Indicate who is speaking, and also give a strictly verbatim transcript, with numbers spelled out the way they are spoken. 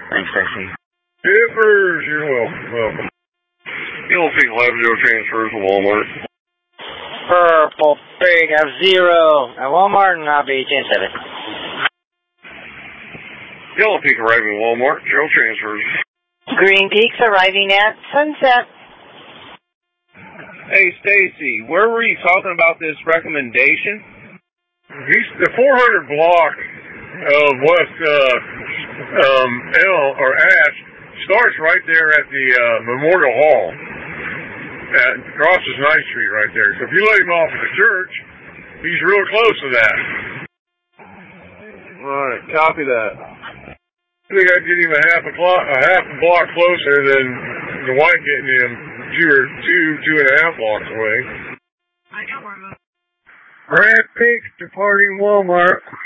Speaker 1: Thanks, Stacy.
Speaker 2: Dippers, you're welcome. welcome. Yellow Pink eleven zero transfers to Walmart.
Speaker 3: Purple Pig have zero at Walmart and I'll be ten seven.
Speaker 2: Yellow Pink arriving at Walmart, zero transfers.
Speaker 4: Green Peaks arriving at Sunset.
Speaker 5: Hey, Stacy, where were you talking about this recommendation?
Speaker 2: He's the four hundred block of West uh, um, L or Ash starts right there at the uh, Memorial Hall. At, crosses ninth Street right there. So if you let him off at the church, he's real close to that.
Speaker 5: Alright, copy that.
Speaker 2: I think I'd get him a half a block, a half a block closer than the white getting him two or two, two and a half blocks away.
Speaker 6: I got more of them.
Speaker 3: Red Peaks departing Walmart.